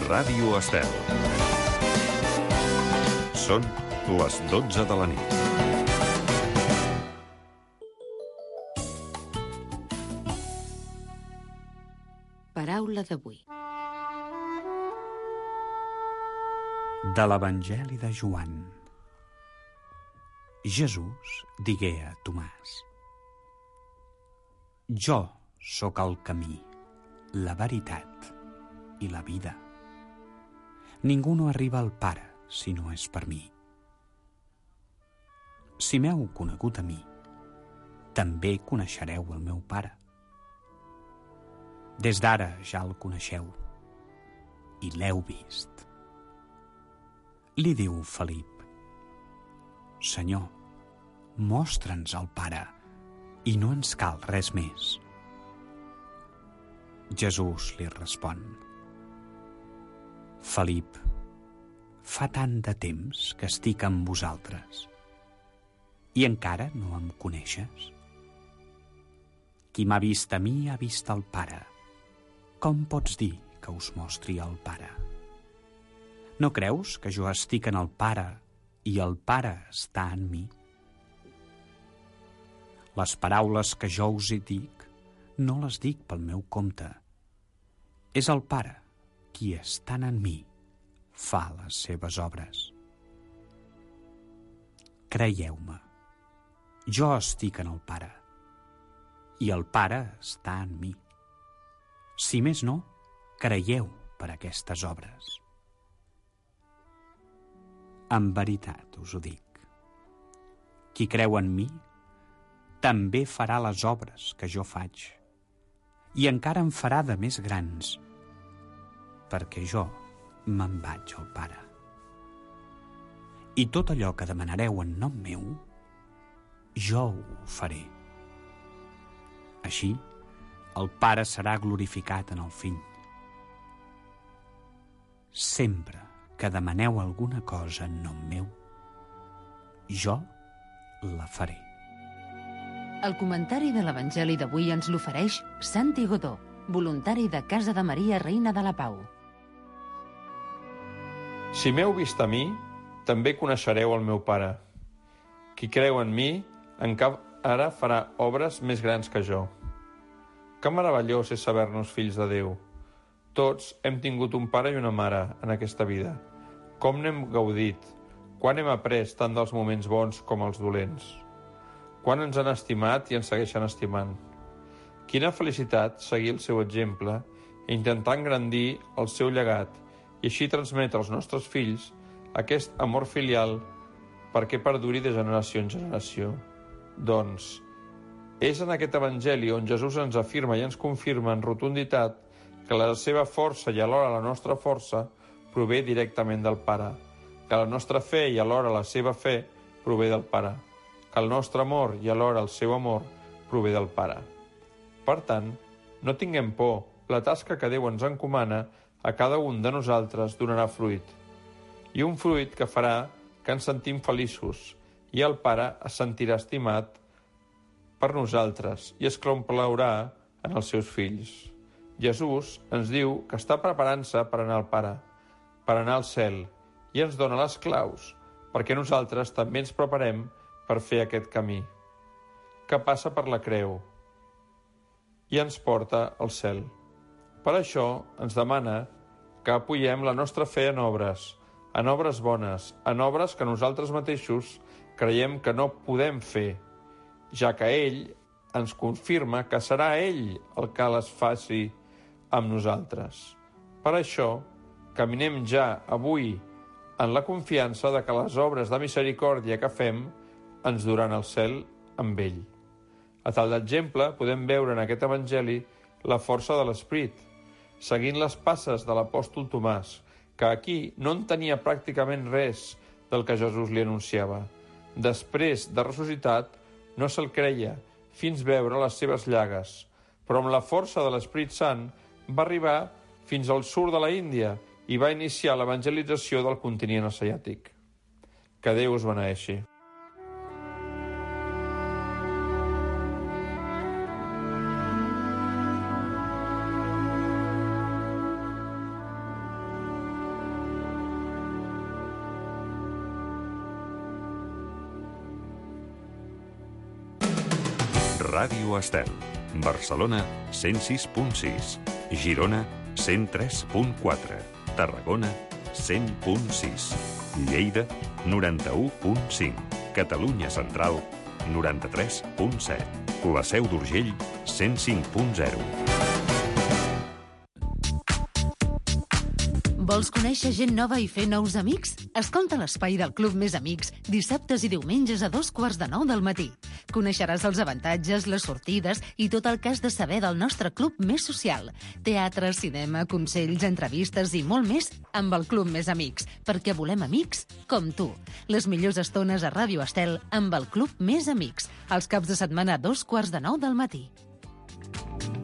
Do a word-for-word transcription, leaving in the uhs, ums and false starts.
Ràdio Estel. Són les dotze de la nit. Paraula d'avui. De l'Evangeli de Joan. Jesús digué a Tomàs: Jo sóc el camí, la veritat i la vida. Ningú no arriba al Pare si no és per mi. Si m'heu conegut a mi, també coneixereu el meu Pare. Des d'ara ja el coneixeu i l'heu vist. Li diu Felip: Senyor, mostra'ns el Pare i no ens cal res més. Jesús li respon: Felip, fa tant de temps que estic amb vosaltres i encara no em coneixes? Qui m'ha vist a mi ha vist el Pare. Com pots dir que us mostri el Pare? No creus que jo estic en el Pare i el Pare està en mi? Les paraules que jo us hi dic no les dic pel meu compte. És el Pare qui, estant en mi, fa les seves obres. Creieu-me, jo estic en el Pare i el Pare està en mi. Si més no, creieu per aquestes obres. En veritat us ho dic, qui creu en mi també farà les obres que jo faig, i encara en farà de més grans, perquè jo me'n vaig al Pare. I tot allò que demanareu en nom meu, jo ho faré. Així, el Pare serà glorificat en el Fill. Sempre que demaneu alguna cosa en nom meu, jo la faré. El comentari de l'Evangeli d'avui ens l'ofereix Santi Godó, voluntari de Casa de Maria, Reina de la Pau. Si m'heu vist a mi, també coneixereu el meu Pare. Qui creu en mi, encara farà obres més grans que jo. Que meravellós és saber-nos fills de Déu. Tots hem tingut un pare i una mare en aquesta vida. Com n'hem gaudit, quan hem après tant dels moments bons com els dolents. Quan ens han estimat i ens segueixen estimant. Quina felicitat seguir el seu exemple i intentar engrandir el seu llegat i així transmetre als nostres fills aquest amor filial perquè perduri de generació en generació. Doncs, és en aquest Evangeli on Jesús ens afirma i ens confirma en rotunditat que la seva força i alhora la nostra força prové directament del Pare, que la nostra fe i alhora la seva fe prové del Pare, que el nostre amor i alhora el seu amor prové del Pare. Per tant, no tinguem por, la tasca que Déu ens encomana a cada un de nosaltres donarà fruit, i un fruit que farà que ens sentim feliços i el Pare es sentirà estimat per nosaltres i es complaurà en els seus fills. Jesús ens diu que està preparant-se per anar al Pare, per anar al cel, i ens dona les claus perquè nosaltres també ens preparem per fer aquest camí, que passa per la creu i ens porta al cel. Per això ens demana que apoyem la nostra fe en obres, en obres bones, en obres que nosaltres mateixos creiem que no podem fer, ja que ell ens confirma que serà ell el que les faci amb nosaltres. Per això, caminem ja avui en la confiança de que les obres de misericòrdia que fem ens duran al cel amb ell. A tal d'exemple, podem veure en aquest Evangeli la força de l'Esperit, seguint les passes de l'apòstol Tomàs, que aquí no en tenia pràcticament res del que Jesús li anunciava. Després de ressuscitat, no se'l creia, fins veure les seves llagues, però amb la força de l'Esperit Sant va arribar fins al sud de la Índia i va iniciar l'evangelització del continent asiàtic. Que Déu us beneeixi. Ràdio Estel. Barcelona, cent sis punt sis. Girona, cent tres punt quatre. Tarragona, cent punt sis. Lleida, noranta-u punt cinc. Catalunya Central, noranta-tres punt set. La Seu d'Urgell, cent cinc punt zero. Vols conèixer gent nova i fer nous amics? Escolta l'Espai del Club Més Amics dissabtes i diumenges a dos quarts de nou del matí. Coneixeràs els avantatges, les sortides i tot el que has de saber del nostre club més social. Teatre, cinema, consells, entrevistes i molt més amb el Club Més Amics, perquè volem amics com tu. Les millors estones a Ràdio Estel amb el Club Més Amics, els caps de setmana a dos quarts de nou del matí.